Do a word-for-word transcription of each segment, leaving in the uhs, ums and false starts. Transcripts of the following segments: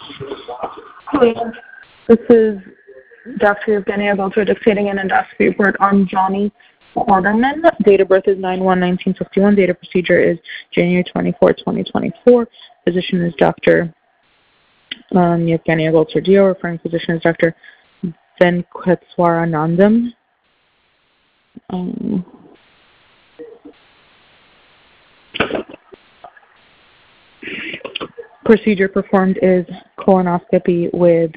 Hello. This is Doctor Evgenia Belter dictating an endoscopy report on Johnny Quarterman. Date of birth is nine one nineteen fifty-one. Date of procedure is January twenty-fourth, twenty twenty-four. Physician is Doctor Um, Evgenia Belter Dio. Referring physician is Doctor Venkateswaranandam. Um, procedure performed is colonoscopy with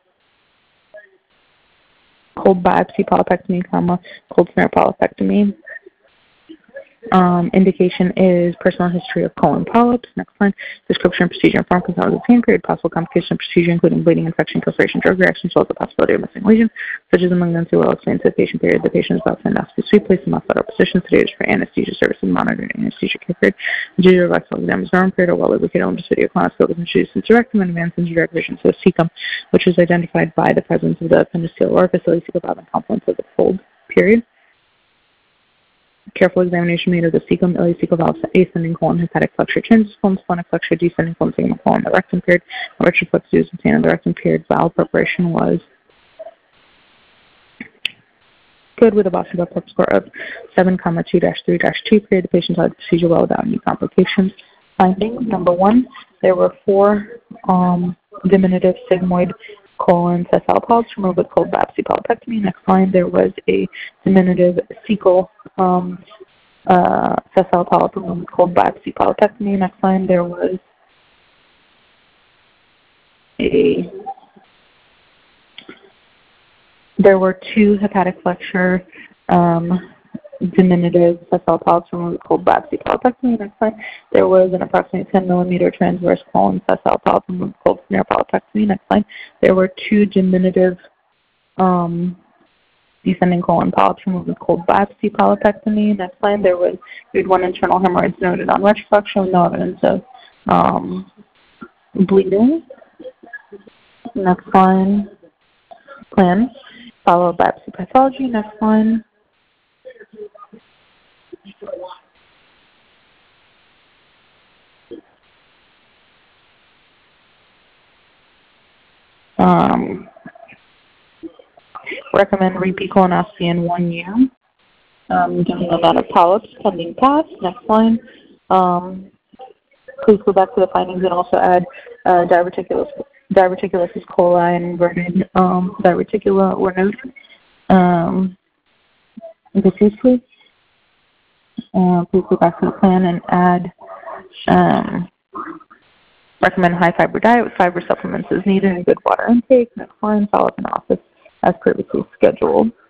cold biopsy polypectomy, comma, cold snare polypectomy. Um, indication is personal history of colon polyps. Next line. Description, procedure, and form consolidated time period. Possible complication of procedure, including bleeding, infection, perforation, drug reaction, as well as the possibility of missing lesions, such as a malignancy. Well explained to the patient period. The patient is about to endoscopy suite, placed in a fetal position, sedated for anesthesia services, monitored anesthesia care period. The duty of rectal exam is norm period, or well lubricated on video colonoscope is introduced into rectum and advanced into direct vision to the cecum, which is identified by the presence of the appendiceal orifice, ileocecal valve, and confluence of the fold period. Careful examination made of the cecum, ileocecal valve, ascending colon, hepatic flexure, transverse splenic flexure, descending colon, sigmoid colon, the rectum period, retroflex is obtained in the rectum period. Valve preparation was good with a Boston blood prep score of seven, two three two period. The patient had the procedure well without any complications. Findings: number one, there were four um, diminutive sigmoid colon sessile polyps removed with cold biopsy polypectomy. Next line, there was a diminutive cecal um, uh, sessile polyp removed with cold biopsy polypectomy. Next line, there was a there were two hepatic flexure um, diminutive sessile polyps removed with cold biopsy polypectomy. Next line, there was an approximately ten millimeter transverse colon sessile polyp removed with cold snare polypectomy. Next line, there were two diminutive um, descending colon polyps removed with cold biopsy polypectomy. Next line, there was grade one internal hemorrhoids noted on retroflexion with no evidence of um, bleeding. Next line, plan, follow biopsy pathology. Next line. Um, recommend repeat colonoscopy in one year. Um, given the amount of polyps pending path. Next line. Um, please go back to the findings and also add uh, diverticulus, diverticulosis coli and inverted um, diverticula were noted. Um, disease, please. Uh, please go back to the plan and add. Um, recommend high fiber diet with fiber supplements as needed and good water intake. Next line, follow up in office as previously scheduled.